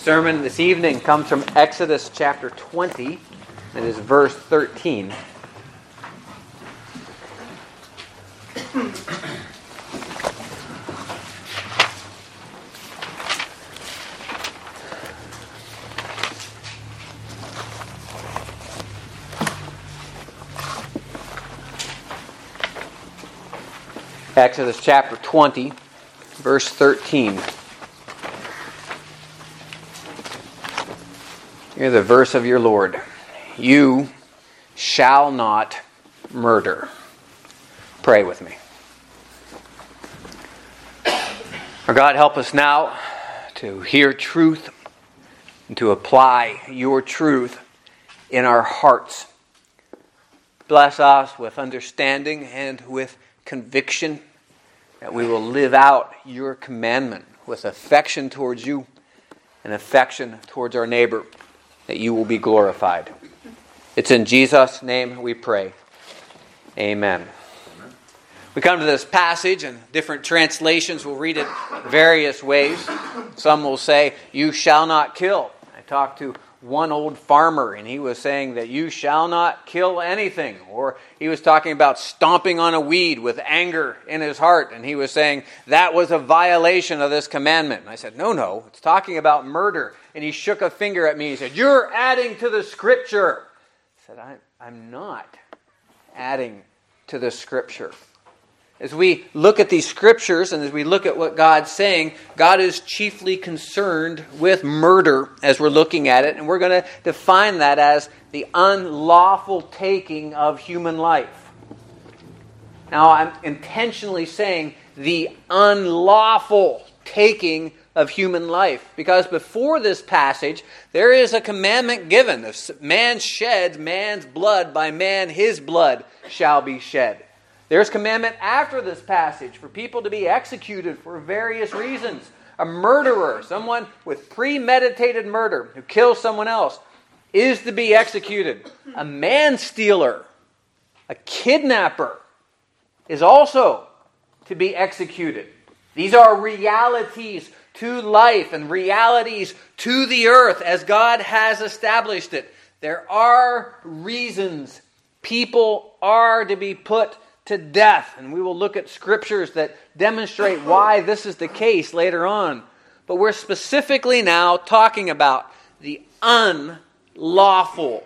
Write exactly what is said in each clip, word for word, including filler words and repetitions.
sermon this evening comes from Exodus chapter twenty. It is verse thirteen. Exodus chapter twenty, verse thirteen. Hear the verse of your Lord. You shall not murder. Pray with me. Our God, help us now to hear truth and to apply your truth in our hearts. Bless us with understanding and with conviction that we will live out your commandment with affection towards you and affection towards our neighbor, that you will be glorified. It's in Jesus' name we pray. Amen. We come to this passage, and different translations will read it various ways. Some will say, you shall not kill. I talked to one old farmer, and he was saying that you shall not kill anything. Or he was talking about stomping on a weed with anger in his heart, and he was saying that was a violation of this commandment. And I said, no, no, it's talking about murder. And he shook a finger at me. He said, you're adding to the Scripture. I said, I, I'm not adding to the Scripture. As we look at these Scriptures and as we look at what God's saying, God is chiefly concerned with murder as we're looking at it. And we're going to define that as the unlawful taking of human life. Now, I'm intentionally saying the unlawful taking of human life, because before this passage, there is a commandment given. If man sheds man's blood, by man his blood shall be shed. There's commandment after this passage for people to be executed for various reasons. A murderer, someone with premeditated murder who kills someone else, is to be executed. A man-stealer, a kidnapper, is also to be executed. These are realities to life and realities to the earth as God has established it. There are reasons people are to be put to death. And we will look at scriptures that demonstrate why this is the case later on. But we're specifically now talking about the unlawful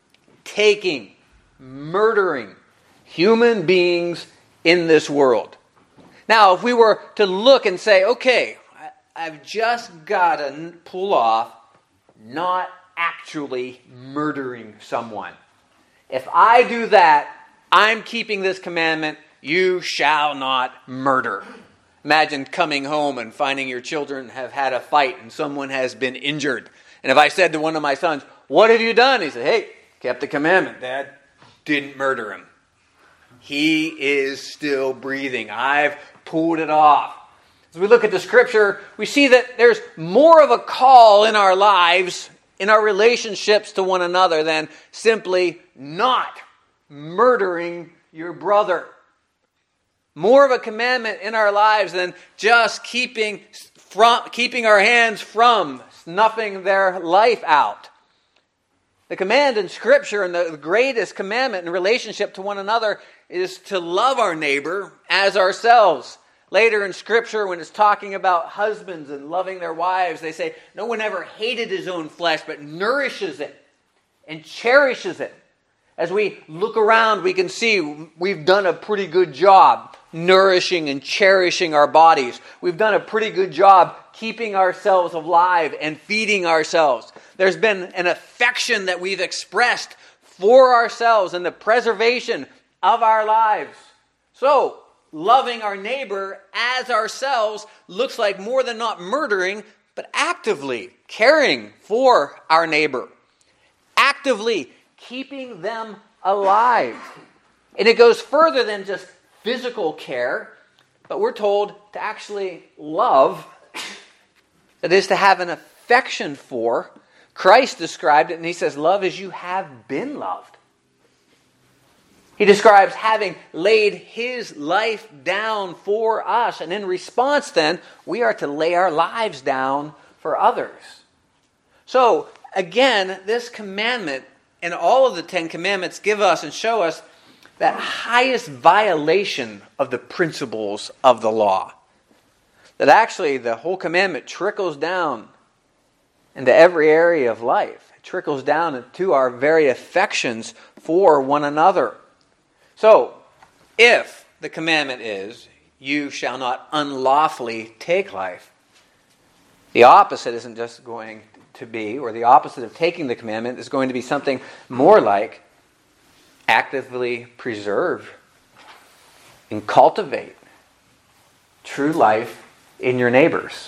taking, murdering human beings in this world. Now, if we were to look and say, okay, I've just got to pull off not actually murdering someone. If I do that, I'm keeping this commandment, you shall not murder. Imagine coming home and finding your children have had a fight and someone has been injured. And if I said to one of my sons, what have you done? He said, hey, kept the commandment, Dad. Didn't murder him. He is still breathing. I've pulled it off. As we look at the Scripture, we see that there's more of a call in our lives, in our relationships to one another, than simply not murdering your brother. More of a commandment in our lives than just keeping from keeping our hands from snuffing their life out. The command in Scripture, and the greatest commandment in relationship to one another, is to love our neighbor as ourselves. Later in Scripture, when it's talking about husbands and loving their wives, they say, no one ever hated his own flesh, but nourishes it and cherishes it. As we look around, we can see we've done a pretty good job nourishing and cherishing our bodies. We've done a pretty good job keeping ourselves alive and feeding ourselves. There's been an affection that we've expressed for ourselves and the preservation of our lives. So, loving our neighbor as ourselves looks like more than not murdering, but actively caring for our neighbor. Actively keeping them alive. And it goes further than just physical care, but we're told to actually love, that is to have an affection for. Christ described it, and he says, love as you have been loved. He describes having laid his life down for us. And in response then, we are to lay our lives down for others. So, again, this commandment and all of the Ten Commandments give us and show us that highest violation of the principles of the law. That actually the whole commandment trickles down into every area of life. It trickles down into our very affections for one another. So, if the commandment is, you shall not unlawfully take life, the opposite isn't just going to be, or the opposite of taking the commandment is going to be something more like actively preserve and cultivate true life in your neighbors.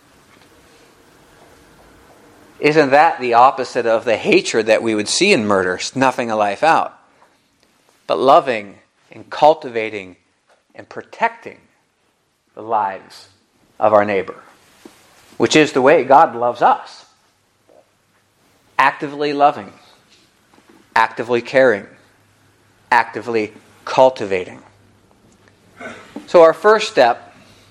Isn't that the opposite of the hatred that we would see in murder, snuffing a life out? But loving and cultivating and protecting the lives of our neighbor, which is the way God loves us. Actively loving, actively caring, actively cultivating. So our first step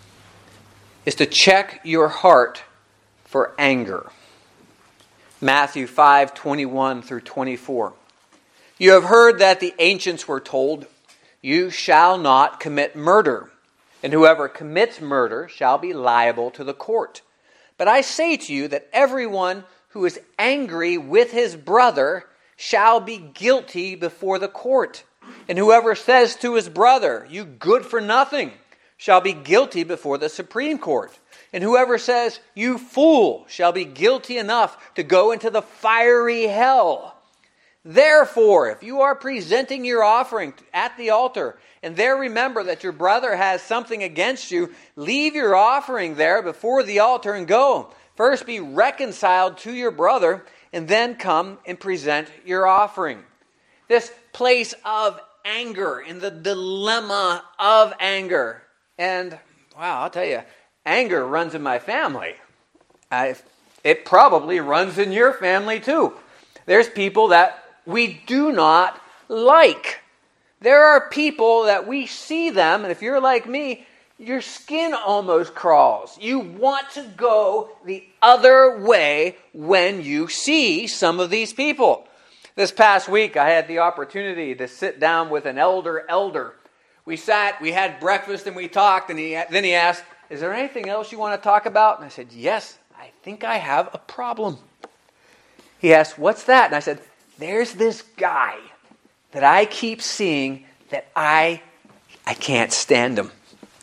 is to check your heart for anger. Matthew five, twenty-one through twenty-four. You have heard that the ancients were told, you shall not commit murder, and whoever commits murder shall be liable to the court. But I say to you that everyone who is angry with his brother shall be guilty before the court. And whoever says to his brother, you good for nothing, shall be guilty before the Supreme Court. And whoever says, you fool, shall be guilty enough to go into the fiery hell. Therefore, if you are presenting your offering at the altar, and there remember that your brother has something against you, leave your offering there before the altar and go. First be reconciled to your brother, and then come and present your offering. This place of anger, in the dilemma of anger. And, wow, I'll tell you, anger runs in my family. I, it probably runs in your family too. There's people that we do not like. There are people that we see them, and if you're like me, your skin almost crawls. You want to go the other way when you see some of these people. This past week, I had the opportunity to sit down with an elder elder. We sat, we had breakfast, and we talked, and he, then he asked, is there anything else you want to talk about? And I said, yes, I think I have a problem. He asked, what's that? And I said, there's this guy that I keep seeing that I, I can't stand him.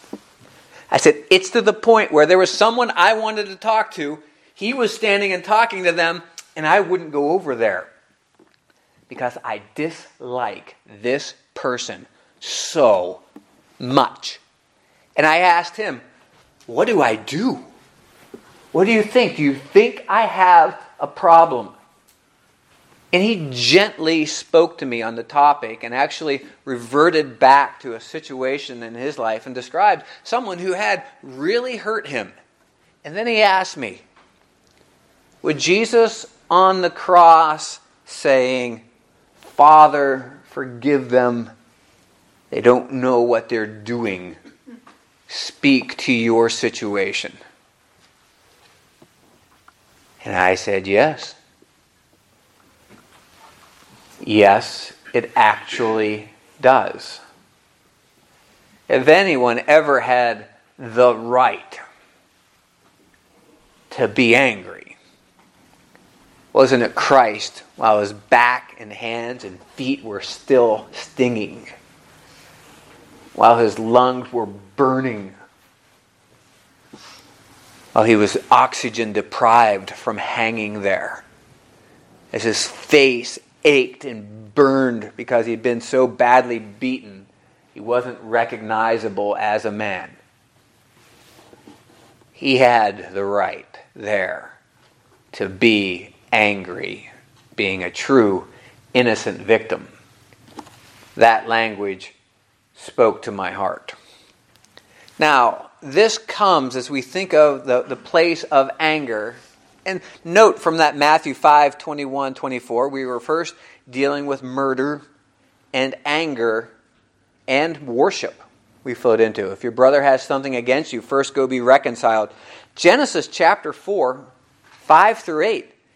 I said, it's to the point where there was someone I wanted to talk to. He was standing and talking to them, and I wouldn't go over there because I dislike this person so much. And I asked him, what do I do? What do you think? Do you think I have a problem? And he gently spoke to me on the topic and actually reverted back to a situation in his life and described someone who had really hurt him. And then he asked me, would Jesus on the cross saying, Father, forgive them, they don't know what they're doing, speak to your situation? And I said, yes. Yes, it actually does. If anyone ever had the right to be angry, wasn't it Christ while his back and hands and feet were still stinging, while his lungs were burning, while he was oxygen deprived from hanging there, as his face ached and burned because he'd been so badly beaten he wasn't recognizable as a man. He had the right there to be angry, being a true innocent victim. That language spoke to my heart. Now, this comes as we think of the, the place of anger. And note from that Matthew five, twenty-one, twenty-four, we were first dealing with murder and anger and worship we flowed into. If your brother has something against you, first go be reconciled. Genesis chapter four, five through eight,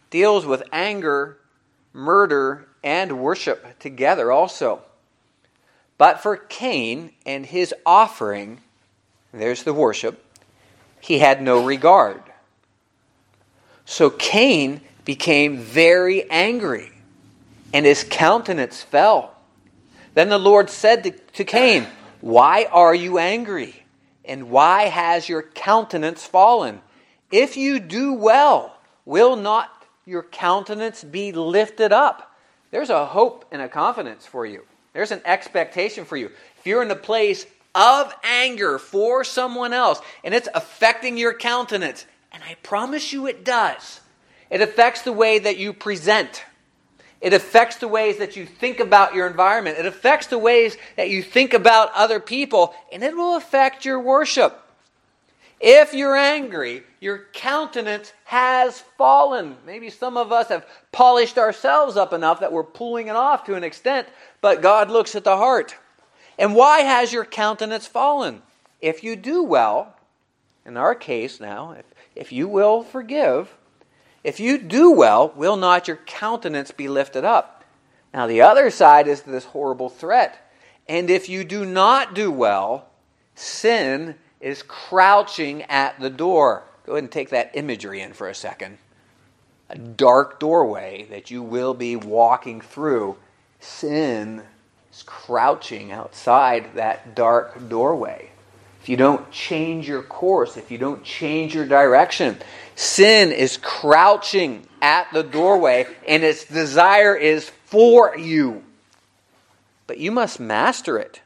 deals with anger, murder, and worship together also. But for Cain and his offering, there's the worship, he had no regard. So Cain became very angry, and his countenance fell. Then the Lord said to, to Cain, "Why are you angry? And why has your countenance fallen? If you do well, will not your countenance be lifted up?" There's a hope and a confidence for you. There's an expectation for you. If you're in a place of anger for someone else, and it's affecting your countenance, and I promise you it does. It affects the way that you present. It affects the ways that you think about your environment. It affects the ways that you think about other people, and it will affect your worship. If you're angry, your countenance has fallen. Maybe some of us have polished ourselves up enough that we're pulling it off to an extent, but God looks at the heart. And why has your countenance fallen? If you do well, in our case now, if, if you will forgive, if you do well, will not your countenance be lifted up? Now the other side is this horrible threat. And if you do not do well, sin is crouching at the door. Go ahead and take that imagery in for a second. A dark doorway that you will be walking through. Sin is crouching outside that dark doorway. If you don't change your course, if you don't change your direction, sin is crouching at the doorway and its desire is for you. But you must master it.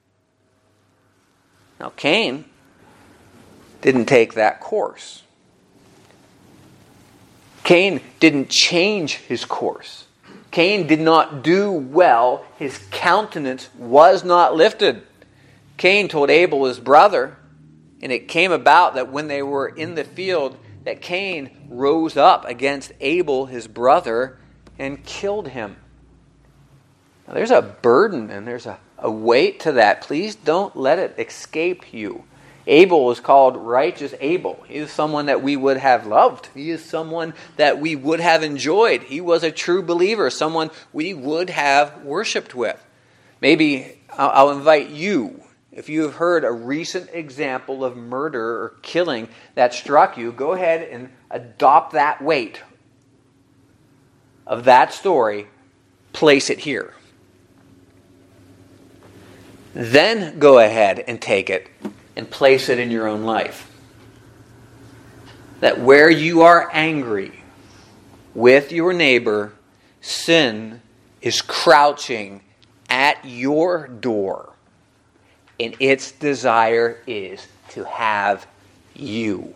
Now, Cain didn't take that course. Cain didn't change his course. Cain did not do well. His countenance was not lifted. Cain told Abel, his brother, and it came about that when they were in the field, that Cain rose up against Abel, his brother, and killed him. Now, there's a burden and there's a, a weight to that. Please don't let it escape you. Abel is called righteous Abel. He is someone that we would have loved. He is someone that we would have enjoyed. He was a true believer, someone we would have worshipped with. Maybe I'll invite you, if you have heard a recent example of murder or killing that struck you, go ahead and adopt that weight of that story, place it here. Then go ahead and take it and place it in your own life. That where you are angry with your neighbor, sin is crouching at your door, and its desire is to have you.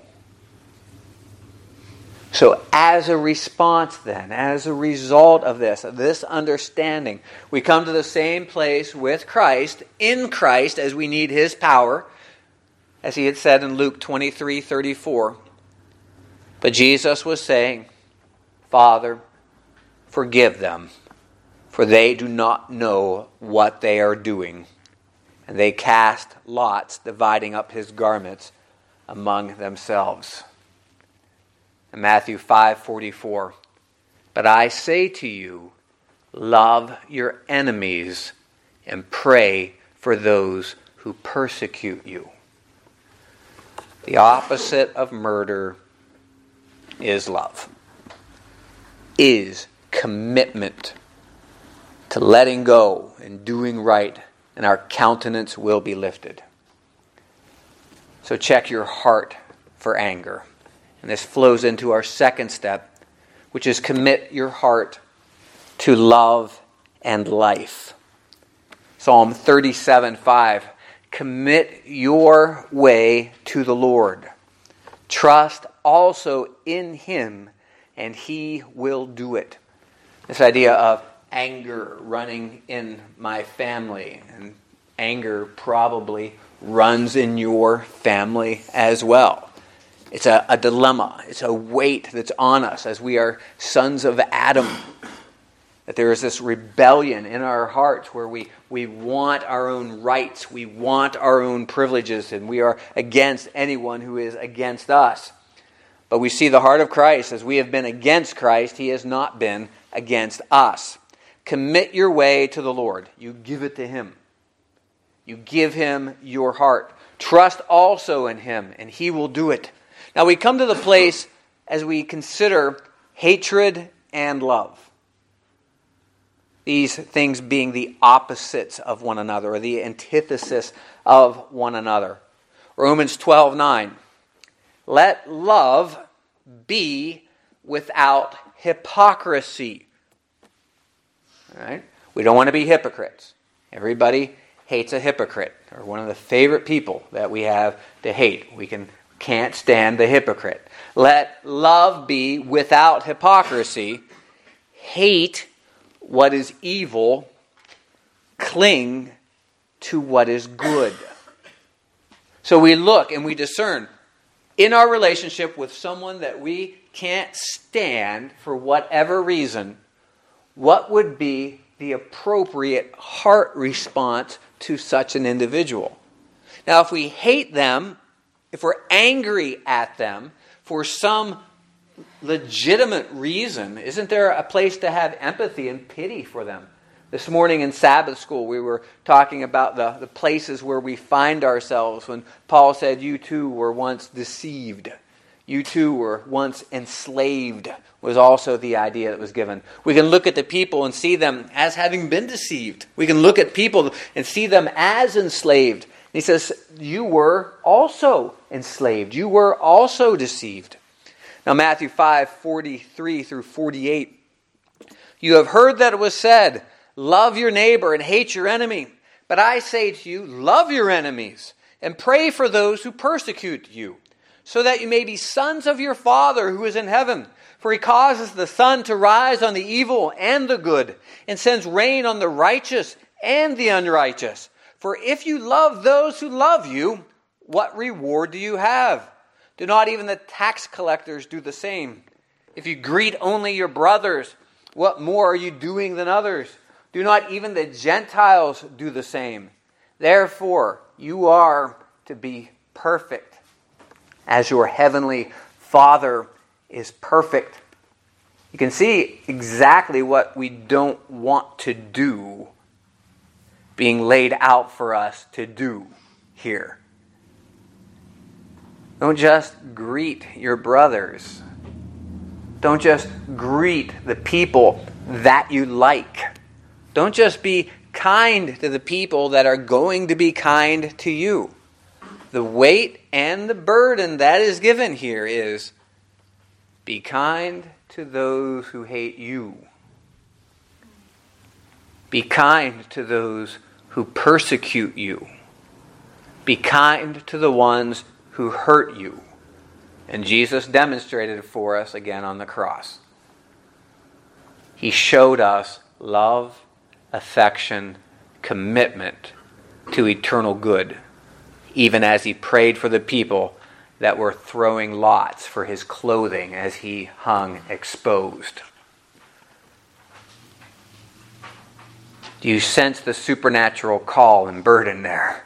So as a response then, as a result of this, of this understanding, we come to the same place with Christ, in Christ, as we need His power, as He had said in Luke twenty-three thirty-four. But Jesus was saying, "Father, forgive them, for they do not know what they are doing." And they cast lots, dividing up His garments among themselves. In Matthew five forty-four, "But I say to you, love your enemies and pray for those who persecute you." The opposite of murder is love, is commitment to letting go and doing right, and our countenance will be lifted. So check your heart for anger. And this flows into our second step, which is commit your heart to love and life. Psalm thirty-seven five, "Commit your way to the Lord. Trust also in Him, and He will do it." This idea of anger running in my family, and anger probably runs in your family as well. It's a, a dilemma. It's a weight that's on us as we are sons of Adam. That there is this rebellion in our hearts where we, we want our own rights, we want our own privileges, and we are against anyone who is against us. But we see the heart of Christ. As we have been against Christ, he has not been against us. Commit your way to the Lord. You give it to him. You give him your heart. Trust also in him, and he will do it. Now we come to the place as we consider hatred and love. These things being the opposites of one another, or the antithesis of one another. Romans twelve nine. Let love be without hypocrisy. All right? We don't want to be hypocrites. Everybody hates a hypocrite, or one of the favorite people that we have to hate. We can, can't stand the hypocrite. Let love be without hypocrisy. Hate what is evil. Cling to what is good. So we look and we discern in our relationship with someone that we can't stand for whatever reason, what would be the appropriate heart response to such an individual. Now, if we hate them, if we're angry at them for some legitimate reason, isn't there a place to have empathy and pity for them? This morning in Sabbath school, we were talking about the, the places where we find ourselves when Paul said, you too were once deceived. You too were once enslaved, was also the idea that was given. We can look at the people and see them as having been deceived. We can look at people and see them as enslaved. And he says, you were also enslaved. You were also deceived. Now Matthew five forty-three through forty-eight. You have heard that it was said, love your neighbor and hate your enemy. But I say to you, love your enemies and pray for those who persecute you, so that you may be sons of your Father who is in heaven. For he causes the sun to rise on the evil and the good, and sends rain on the righteous and the unrighteous. For if you love those who love you, what reward do you have? Do not even the tax collectors do the same? If you greet only your brothers, what more are you doing than others? Do not even the Gentiles do the same? Therefore, you are to be perfect, as your heavenly Father is perfect. You can see exactly what we don't want to do being laid out for us to do here. Don't just greet your brothers. Don't just greet the people that you like. Don't just be kind to the people that are going to be kind to you. The weight and the burden that is given here is be kind to those who hate you. Be kind to those who persecute you. Be kind to the ones who hurt you. And Jesus demonstrated it for us again on the cross. He showed us love, affection, commitment to eternal good, even as he prayed for the people that were throwing lots for his clothing as he hung exposed. Do you sense the supernatural call and burden there?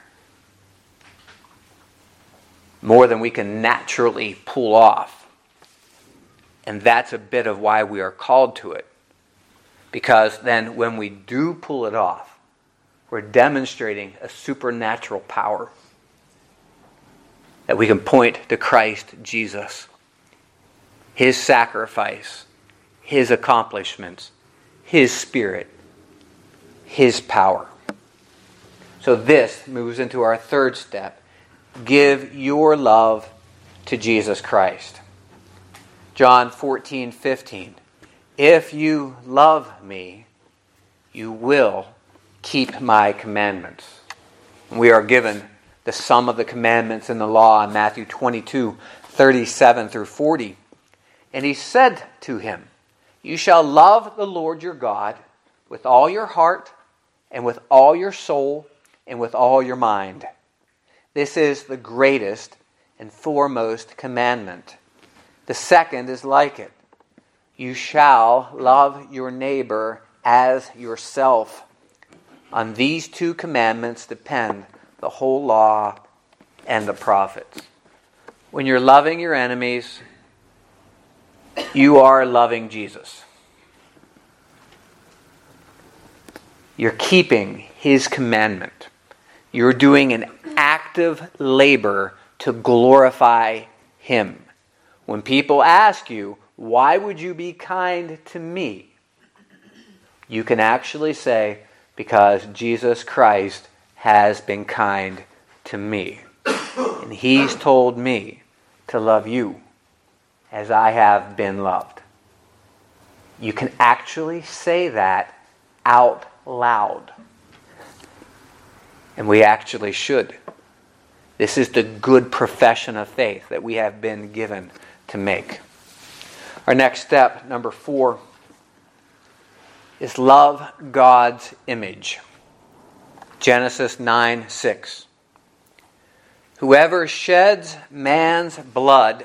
More than we can naturally pull off. And that's a bit of why we are called to it. Because then when we do pull it off, we're demonstrating a supernatural power that we can point to Christ Jesus, his sacrifice, his accomplishments, his Spirit, his power. So this moves into our third step. Give your love to Jesus Christ. John fourteen fifteen. If you love me, you will keep my commandments. We are given the sum of the commandments in the law in Matthew twenty-two thirty-seven through forty. And he said to him, you shall love the Lord your God with all your heart and with all your soul and with all your mind. This is the greatest and foremost commandment. The second is like it. You shall love your neighbor as yourself. On these two commandments depend the whole law and the prophets. When you're loving your enemies, you are loving Jesus. You're keeping His commandment. You're doing an active labor to glorify Him. When people ask you, why would you be kind to me? You can actually say, because Jesus Christ has been kind to me. And He's told me to love you as I have been loved. You can actually say that out loud. And we actually should. This is the good profession of faith that we have been given to make. Our next step, number four, is love God's image. Genesis nine six. Whoever sheds man's blood,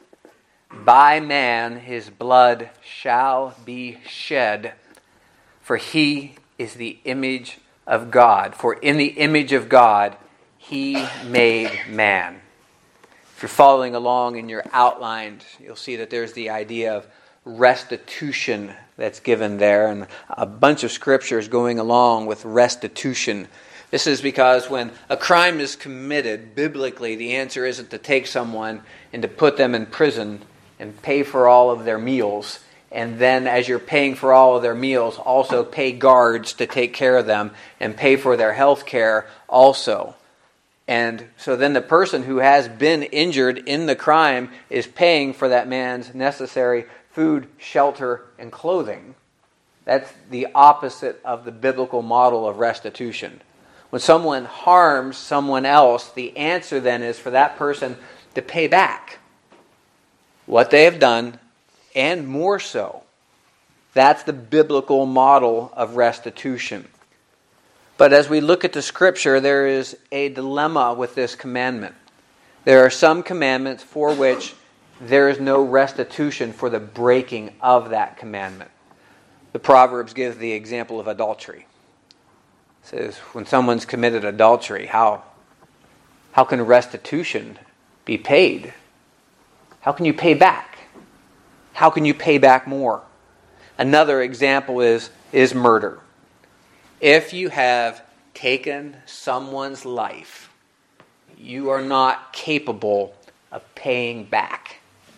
by man his blood shall be shed, for he is the image of God. For in the image of God He made man. If you're following along in your outline, you'll see that there's the idea of restitution that's given there, and a bunch of scriptures going along with restitution. This is because when a crime is committed, biblically, the answer isn't to take someone and to put them in prison and pay for all of their meals, and then as you're paying for all of their meals, also pay guards to take care of them and pay for their health care also. And so then the person who has been injured in the crime is paying for that man's necessary food, shelter, and clothing. That's the opposite of the biblical model of restitution. When someone harms someone else, the answer then is for that person to pay back what they have done, and more so. That's the biblical model of restitution. But as we look at the Scripture, there is a dilemma with this commandment. There are some commandments for which there is no restitution for the breaking of that commandment. The Proverbs give the example of adultery. It says, when someone's committed adultery, how, how can restitution be paid? How can you pay back? How can you pay back more? Another example is, is murder. If you have taken someone's life, you are not capable of paying back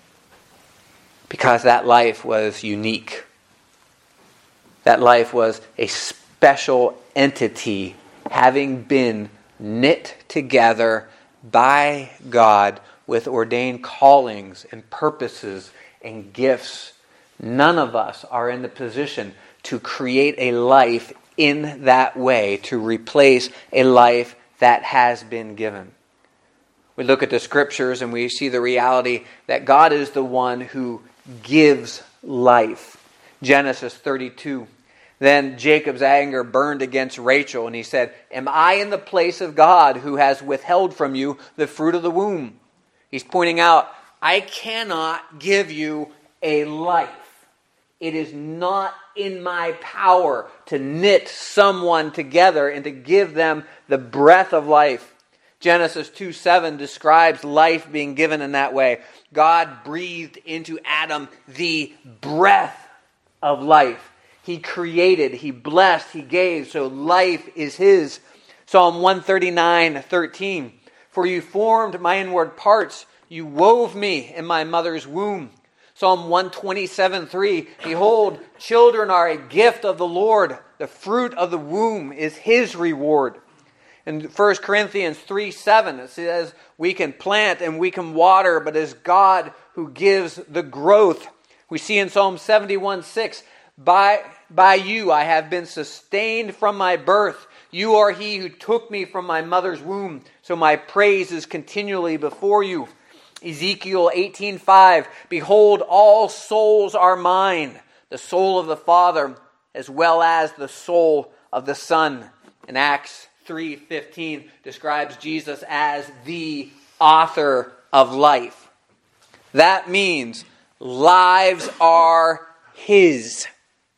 because that life was unique. That life was a special entity having been knit together by God with ordained callings and purposes and gifts. None of us are in the position to create a life in that way, to replace a life that has been given. We look at the Scriptures and we see the reality that God is the one who gives life. Genesis thirty-two. Then Jacob's anger burned against Rachel, and he said, "Am I in the place of God who has withheld from you the fruit of the womb?" He's pointing out, I cannot give you a life. It is not in my power to knit someone together and to give them the breath of life. Genesis two seven describes life being given in that way. God breathed into Adam the breath of life. He created, He blessed, He gave, so life is His. Psalm one thirty-nine thirteen. For you formed my inward parts, you wove me in my mother's womb. Psalm one twenty-seven three. Behold, children are a gift of the Lord. The fruit of the womb is His reward. In First Corinthians three seven, it says, we can plant and we can water, but it is God who gives the growth. We see in Psalm seventy-one six, by, by you I have been sustained from my birth. You are He who took me from my mother's womb, so my praise is continually before you. Ezekiel eighteen five, behold, all souls are mine, the soul of the Father, as well as the soul of the Son. In Acts three fifteen describes Jesus as the author of life. That means lives are His.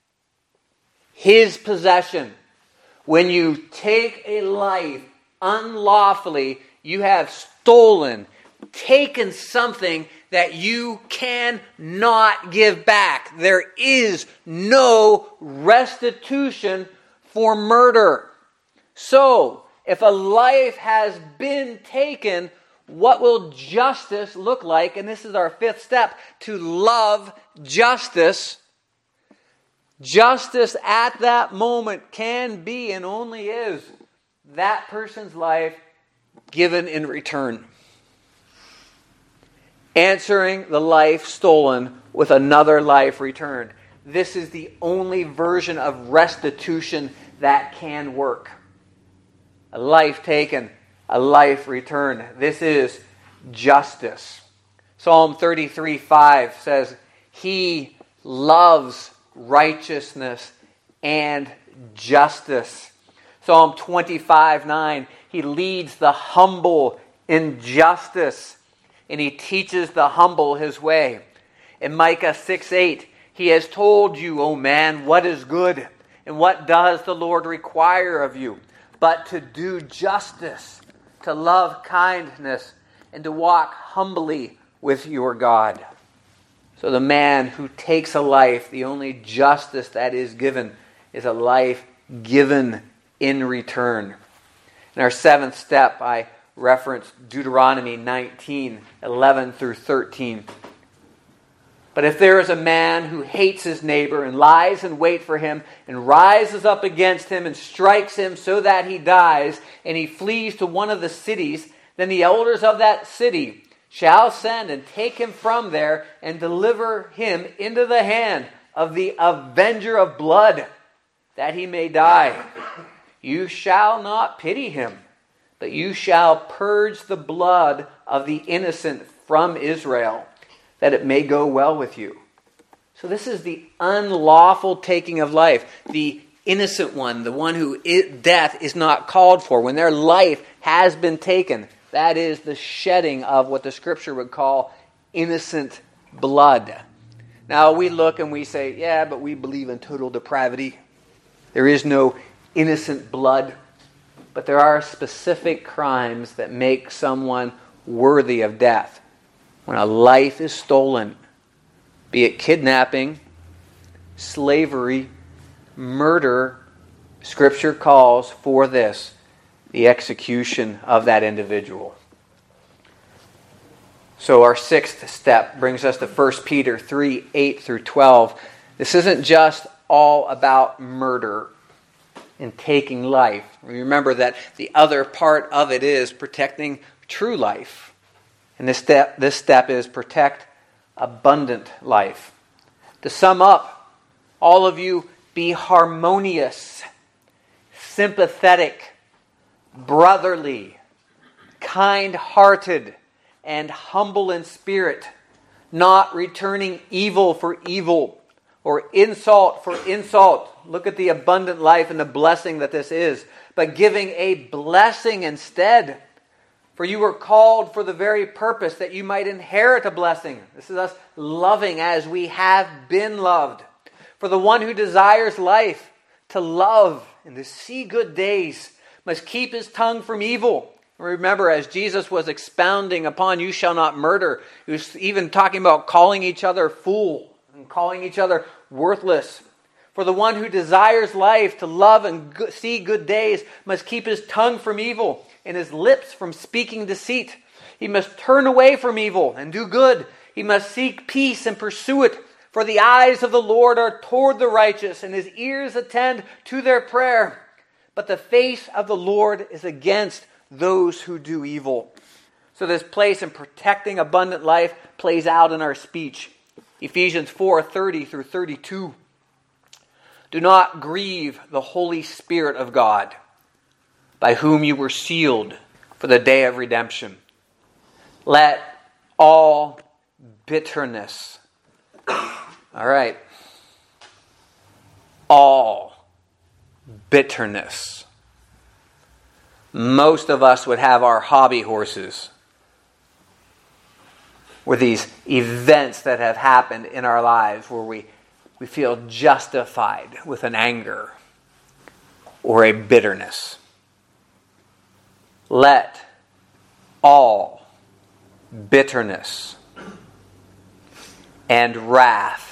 His possession. When you take a life unlawfully, you have stolen, taken something that you cannot give back. There is no restitution for murder. So, if a life has been taken, what will justice look like? And this is our fifth step, to love justice. Justice at that moment can be and only is that person's life given in return. Answering the life stolen with another life returned. This is the only version of restitution that can work. A life taken, a life returned. This is justice. Psalm thirty-three five says, He loves righteousness and justice. Psalm twenty-five nine, He leads the humble in justice, and He teaches the humble His way. In Micah six eight, He has told you, O man, what is good, and what does the Lord require of you, but to do justice, to love kindness, and to walk humbly with your God. So the man who takes a life, the only justice that is given is a life given in return. In our seventh step, I reference Deuteronomy nineteen, eleven through thirteen. But if there is a man who hates his neighbor and lies in wait for him and rises up against him and strikes him so that he dies, and he flees to one of the cities, then the elders of that city shall send and take him from there and deliver him into the hand of the avenger of blood, that he may die. You shall not pity him, but you shall purge the blood of the innocent from Israel, that it may go well with you. So this is the unlawful taking of life, the innocent one, the one who it, death is not called for. When their life has been taken, that is the shedding of what the Scripture would call innocent blood. Now we look and we say, yeah, but we believe in total depravity. There is no innocent blood. But there are specific crimes that make someone worthy of death. When a life is stolen, be it kidnapping, slavery, murder, Scripture calls for this, the execution of that individual. So our sixth step brings us to First Peter three, eight through twelve. This isn't just all about murder and taking life. Remember that the other part of it is protecting true life. And this step, this step is protect abundant life. To sum up, all of you be harmonious, sympathetic, brotherly, kind-hearted, and humble in spirit, not returning evil for evil or insult for insult. Look at the abundant life and the blessing that this is, but giving a blessing instead. For you were called for the very purpose that you might inherit a blessing. This is us loving as we have been loved. For the one who desires life, to love and to see good days, must keep his tongue from evil. Remember, as Jesus was expounding upon you shall not murder, he was even talking about calling each other fool and calling each other worthless. For the one who desires life, to love and go- see good days, must keep his tongue from evil and his lips from speaking deceit. He must turn away from evil and do good. He must seek peace and pursue it. For the eyes of the Lord are toward the righteous, and his ears attend to their prayer. But the face of the Lord is against those who do evil. So this place in protecting abundant life plays out in our speech. Ephesians four, thirty through thirty-two. Do not grieve the Holy Spirit of God, by whom you were sealed for the day of redemption. Let all bitterness, all right, all bitterness. Most of us would have our hobby horses, were these events that have happened in our lives where we, we feel justified with an anger or a bitterness. Let all bitterness, and wrath,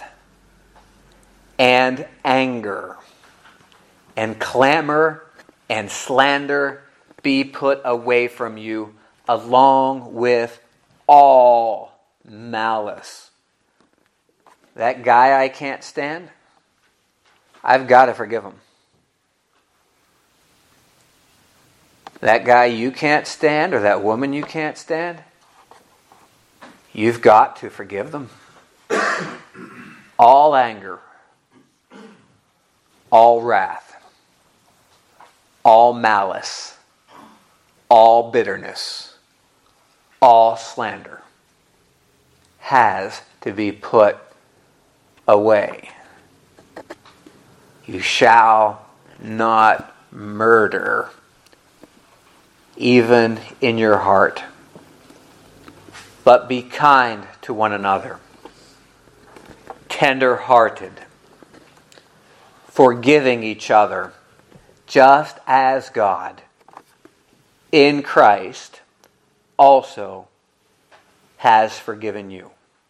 and anger, and clamor, and slander be put away from you, along with all malice. That guy I can't stand, I've got to forgive him. That guy you can't stand, or that woman you can't stand, you've got to forgive them. All anger, all wrath, all malice, all bitterness, all slander has to be put away. You shall not murder, even in your heart, but be kind to one another, tender-hearted, forgiving each other, just as God, in Christ, also has forgiven you.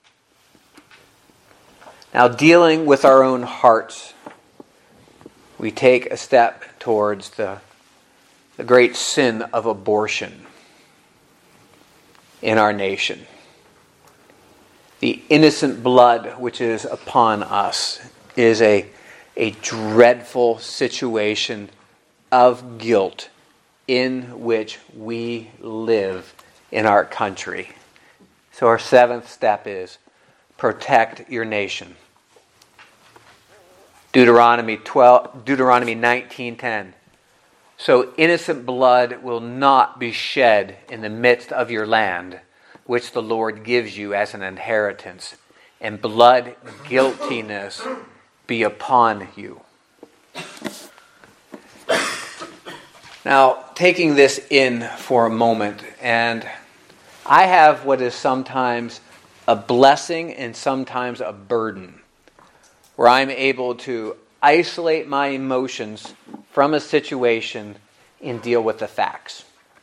Now, dealing with our own hearts, we take a step towards the, the great sin of abortion in our nation. The innocent blood which is upon us is a, a dreadful situation of guilt in which we live in our country. So our seventh step is protect your nation. Deuteronomy twelve, Deuteronomy nineteen ten. So innocent blood will not be shed in the midst of your land, which the Lord gives you as an inheritance, and blood guiltiness be upon you. Now, taking this in for a moment, and I have what is sometimes a blessing and sometimes a burden, where I'm able to isolate my emotions from a situation and deal with the facts.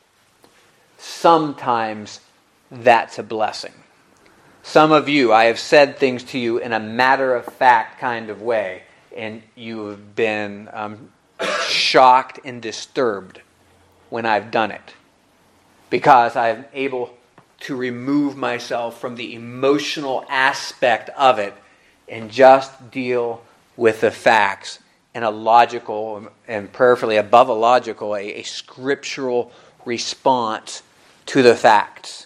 Sometimes that's a blessing. Some of you, I have said things to you in a matter-of-fact kind of way, and you have been um, shocked and disturbed when I've done it, because I'm able to remove myself from the emotional aspect of it and just deal with the facts in a logical and prayerfully above a logical, a, a scriptural response to the facts.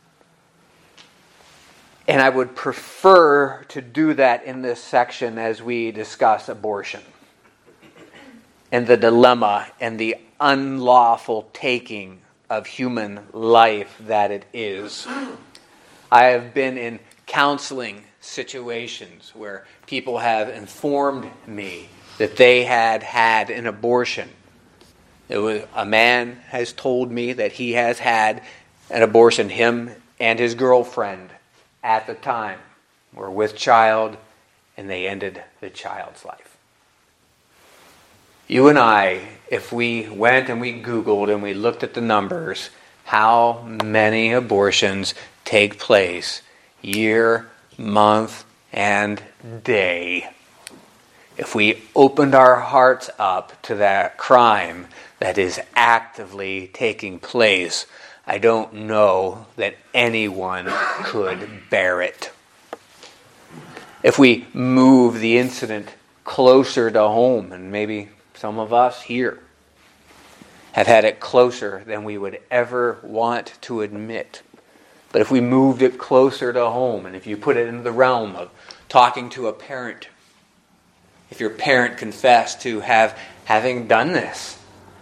And I would prefer to do that in this section as we discuss abortion and the dilemma and the unlawful taking of human life that it is. I have been in counseling situations where people have informed me that they had had an abortion. It was, a man has told me that he has had an abortion, him and his girlfriend at the time were with child, and they ended the child's life. You and I, if we went and we Googled and we looked at the numbers, how many abortions take place year, month, and day. If we opened our hearts up to that crime that is actively taking place, I don't know that anyone could bear it. If we move the incident closer to home, and maybe some of us here have had it closer than we would ever want to admit. But if we moved it closer to home, and if you put it into the realm of talking to a parent, if your parent confessed to have having done this,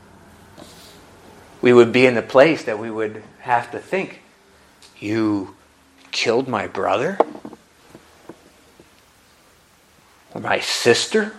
we would be in the place that we would have to think, you killed my brother? Or my sister?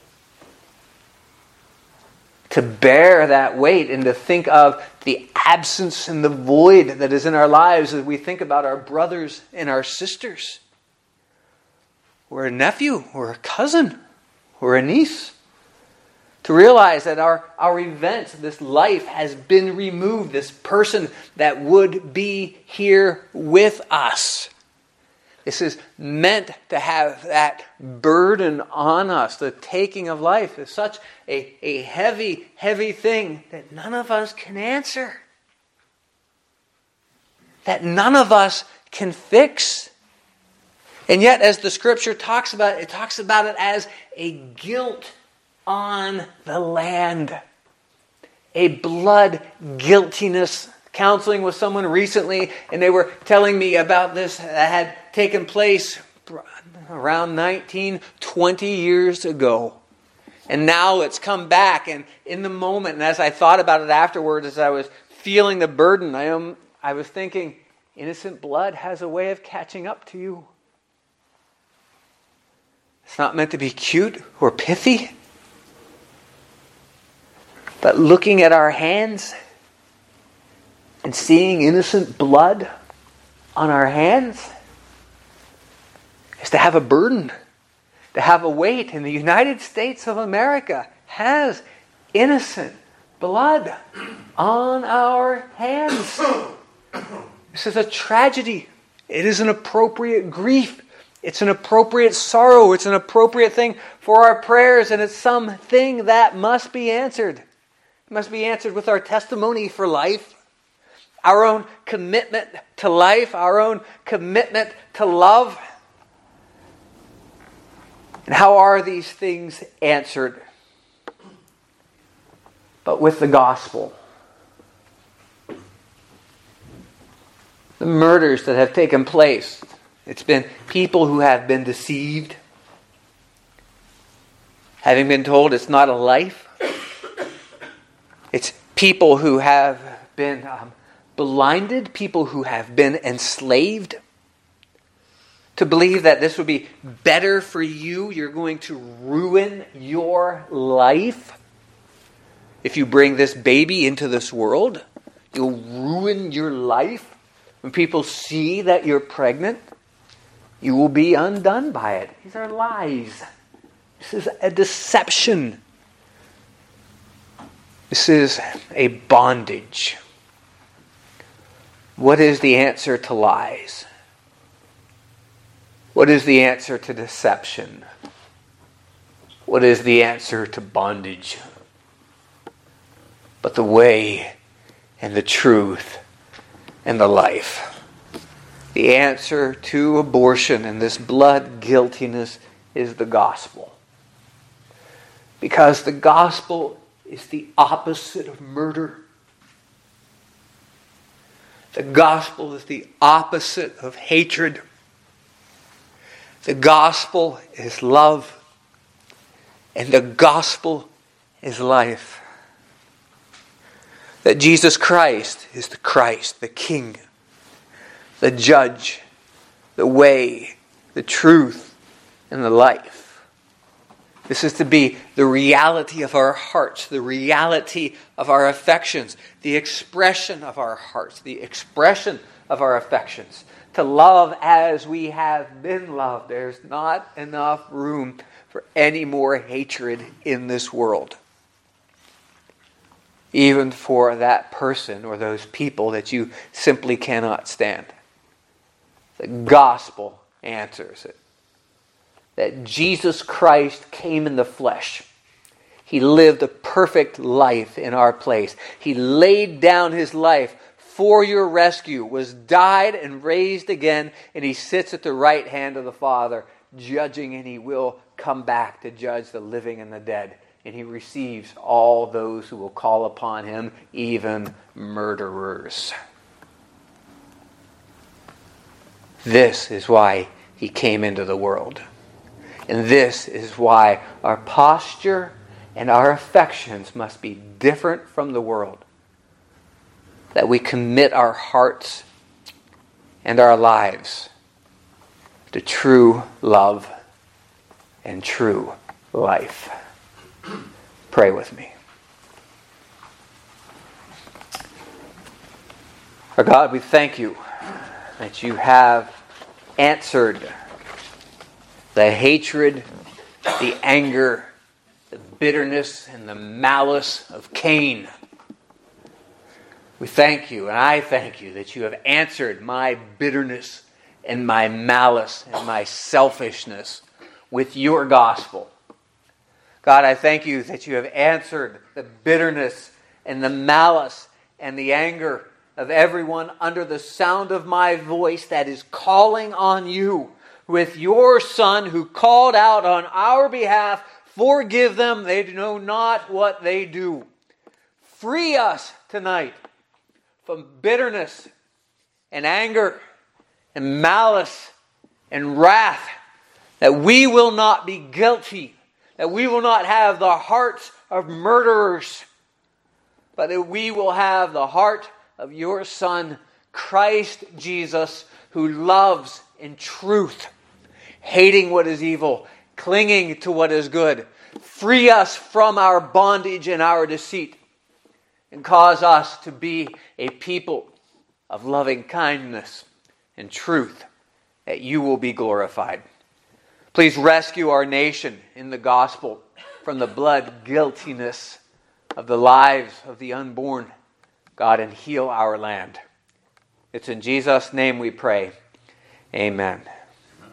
To bear that weight and to think of the absence and the void that is in our lives as we think about our brothers and our sisters, or a nephew, or a cousin, or a niece. To realize that our, our events, this life has been removed. This person that would be here with us. This is meant to have that burden on us. The taking of life is such a, a heavy, heavy thing that none of us can answer. That none of us can fix. And yet, as the Scripture talks about it, it talks about it as a guilt on the land. A blood guiltiness. Counseling with someone recently, and they were telling me about this that had taken place around nineteen, twenty years ago. And now it's come back, and in the moment, and as I thought about it afterwards, as I was feeling the burden, I am, I was thinking, innocent blood has a way of catching up to you. It's not meant to be cute or pithy. But looking at our hands and seeing innocent blood on our hands is to have a burden, to have a weight. And the United States of America has innocent blood on our hands. This is a tragedy. It is an appropriate grief. It's an appropriate sorrow. It's an appropriate thing for our prayers, and it's something that must be answered. It must be answered with our testimony for life, our own commitment to life, our own commitment to love. And how are these things answered? But with the gospel. The murders that have taken place, it's been people who have been deceived, having been told it's not a life. It's people who have been um, blinded, people who have been enslaved to believe that this would be better for you. You're going to ruin your life. If you bring this baby into this world, you'll ruin your life. When people see that you're pregnant, you will be undone by it. These are lies. This is a deception. This is a bondage. What is the answer to lies? What is the answer to deception? What is the answer to bondage? But the way and the truth and the life. The answer to abortion and this blood guiltiness is the gospel. Because the gospel is the opposite of murder. The gospel is the opposite of hatred. The gospel is love. And the gospel is life. That Jesus Christ is the Christ, the King, the Judge, the way, the truth, and the life. This is to be the reality of our hearts, the reality of our affections, the expression of our hearts, the expression of our affections. To love as we have been loved. There's not enough room for any more hatred in this world. Even for that person or those people that you simply cannot stand. The gospel answers it. That Jesus Christ came in the flesh. He lived a perfect life in our place. He laid down his life for your rescue, was died and raised again, and he sits at the right hand of the Father, judging, and he will come back to judge the living and the dead. And he receives all those who will call upon him, even murderers. This is why he came into the world. And this is why our posture and our affections must be different from the world. That we commit our hearts and our lives to true love and true life. Pray with me. Our God, we thank you that you have answered the hatred, the anger, the bitterness and the malice of Cain. We thank you, and I thank you, that you have answered my bitterness and my malice and my selfishness with your gospel. God, I thank you that you have answered the bitterness and the malice and the anger of everyone under the sound of my voice that is calling on you with your Son who called out on our behalf. Forgive them, they know not what they do. Free us tonight from bitterness and anger and malice and wrath, that we will not be guilty, that we will not have the hearts of murderers, but that we will have the heart of your Son, Christ Jesus, who loves in truth, hating what is evil, clinging to what is good. Free us from our bondage and our deceit, and cause us to be a people of loving kindness and truth, that you will be glorified. Please rescue our nation in the gospel from the blood guiltiness of the lives of the unborn, God, and heal our land. It's in Jesus' name we pray. Amen.